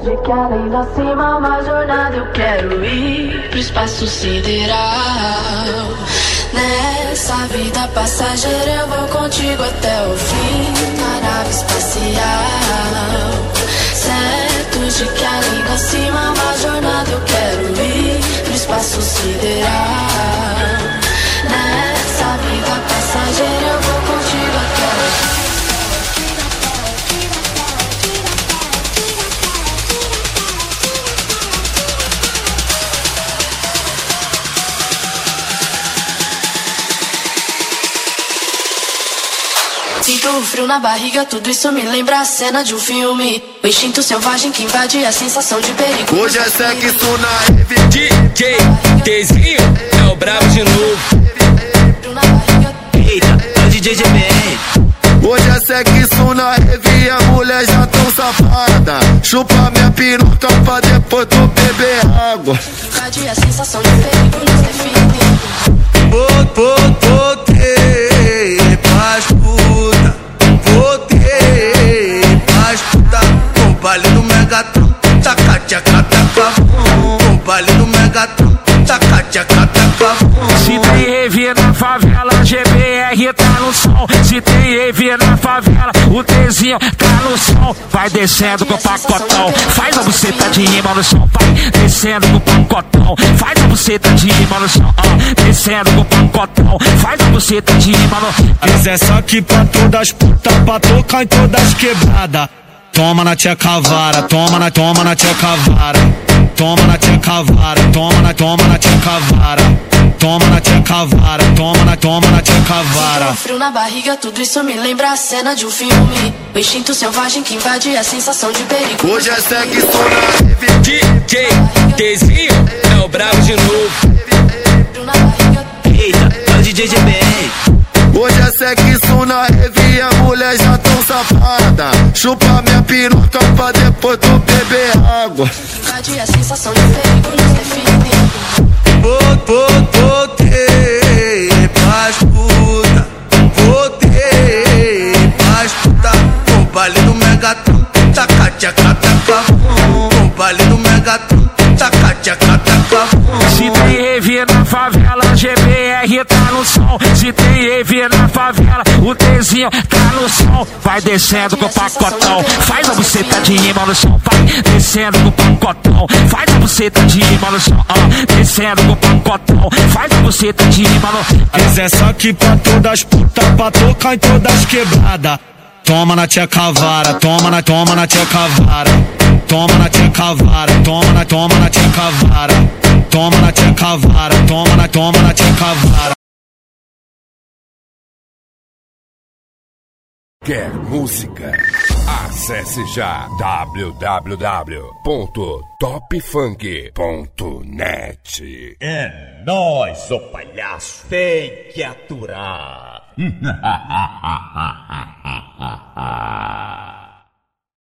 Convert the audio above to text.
de que além da cima uma jornada eu quero ir pro espaço sideral. Nessa vida passageira eu vou contigo até o fim na nave espacial. Certo de que além da cima uma jornada eu quero ir pro espaço sideral. Nessa vida passageira eu vou contigo até o fim. Sinto o frio na barriga, tudo isso me lembra a cena de um filme. O instinto selvagem que invade a sensação de perigo. Hoje é sexo na rave. DJ Tzinho é o brabo de novo. Eita, é o DJ GBR. Hoje é sexo na rave, a mulher já tão safada. Chupa minha piroca pra depois tu beber água. Invade a sensação de perigo nos define. Voltei pras puta, voltei pras puta. Com baile no Megatron, taca tchaca taca bom. Com baile no Megatron, taca tchaca taca bom. Se tem rave na favela, GBR tá no som. Se tem rave na favela, o Tzinho tá no som. Vai descendo com o pacotão, faz a buceta de rima no som. Vai descendo com o pacotão, faz a buceta de rima no som. Descendo com o pacotão, faz a buceta de rima no som. Mas é só que pra todas putas, pra tocar em todas quebradas. Toma na tia cavara, toma na tia cavara. Toma na tia cavara, toma na tia cavara. Toma na tia cavara, toma na tia cavara. Sinto frio na barriga, tudo isso me lembra a cena de um filme. O instinto selvagem que invade a sensação de perigo. Hoje é sexo na rave. DJ Tzinho é o brabo de novo. Eita, é o DJ GBR. Hoje é sexo na rave, a mulher já tão safada. Chupa minha piroca pra depois tu beber água. Invade a sensação de perigo nos define. Voltei pras puta, voltei pras puta. Com baile no Megatron, taca tchaca taca bom. Com baile no Megatron, taca tchaca taca bom. Se tem rave na favela, GBR tá no som. Se tem rave na favela, o Tzinho tá no som. Vai descendo com o pacotão, faz a buceta de rima no som. Vai descendo com o pacotão, faz a buceta de rima no som. Descendo com o pacotão, faz a buceta de rima no som. Mas é só que pra todas putas, pra tocar em todas quebradas. Toma na tia cavara, toma na tia cavara. Toma na tia cavara, toma na tia cavara. Toma na tia cavara, toma na tia cavara. Quer música? Acesse já www.topfunk.net. É nóis, ô palhaço, tem que aturar.